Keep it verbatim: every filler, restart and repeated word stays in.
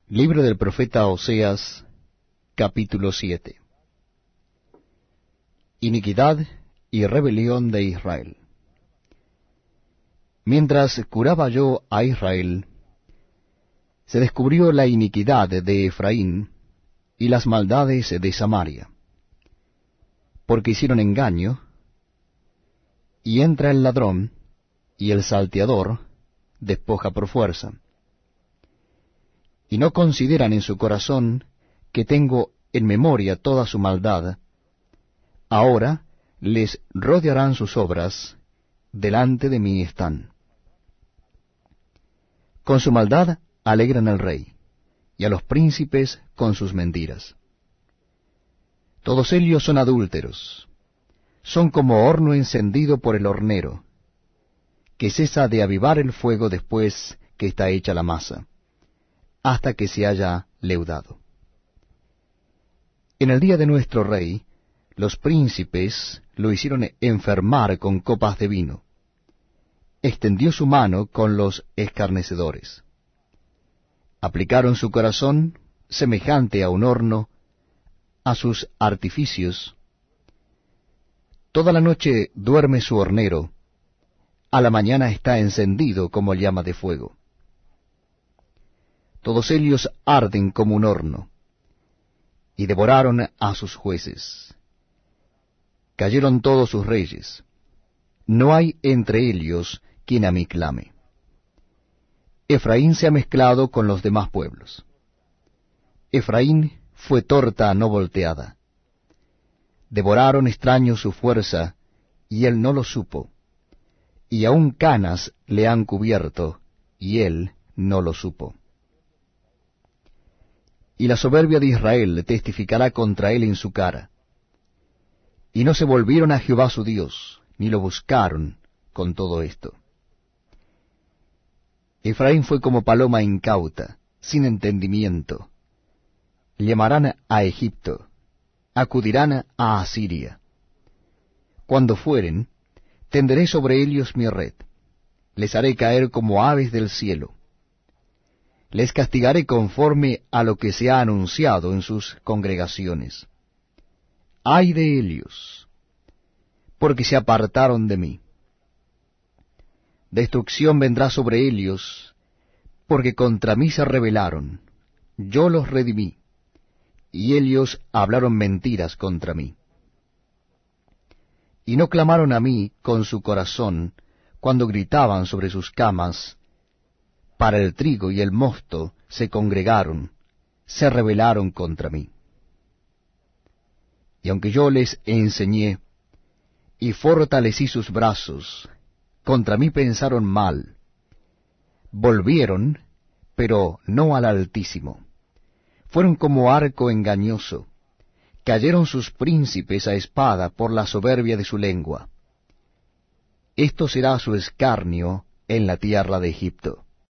Libro del profeta Oseas, capítulo siete. Iniquidad y rebelión de Israel. Mientras curaba yo a Israel, se descubrió la iniquidad de Efraín y las maldades de Samaria, porque hicieron engaño, y entra el ladrón, y el salteador despoja por fuerza. Y no consideran en su corazón que tengo en memoria toda su maldad. Ahora les rodearán sus obras, delante de mí están. Con su maldad alegran al rey, y a los príncipes con sus mentiras. Todos ellos son adúlteros, son como horno encendido por el hornero, que cesa de avivar el fuego después que está hecha la masa, hasta que se haya leudado. En el día de nuestro rey, los príncipes lo hicieron enfermar con copas de vino. Extendió su mano con los escarnecedores. Aplicaron su corazón, semejante a un horno, a sus artificios. Toda la noche duerme su hornero, a la mañana está encendido como llama de fuego. Todos ellos arden como un horno, y devoraron a sus jueces. Cayeron todos sus reyes. No hay entre ellos quien a mí clame. Efraín se ha mezclado con los demás pueblos. Efraín fue torta no volteada. Devoraron extraños su fuerza, y él no lo supo. Y aun canas le han cubierto, y él no lo supo. Y la soberbia de Israel testificará contra él en su cara. Y no se volvieron a Jehová su Dios, ni lo buscaron con todo esto. Efraín fue como paloma incauta, sin entendimiento. Llamarán a Egipto, acudirán a Asiria. Cuando fueren, tenderé sobre ellos mi red, les haré caer como aves del cielo. Les castigaré conforme a lo que se ha anunciado en sus congregaciones. ¡Ay de ellos! Porque se apartaron de mí. Destrucción vendrá sobre ellos, porque contra mí se rebelaron. Yo los redimí, y ellos hablaron mentiras contra mí. Y no clamaron a mí con su corazón, cuando gritaban sobre sus camas. Para el trigo y el mosto se congregaron, se rebelaron contra mí. Y aunque yo les enseñé, y fortalecí sus brazos, contra mí pensaron mal. Volvieron, pero no al Altísimo. Fueron como arco engañoso. Cayeron sus príncipes a espada por la soberbia de su lengua. Esto será su escarnio en la tierra de Egipto.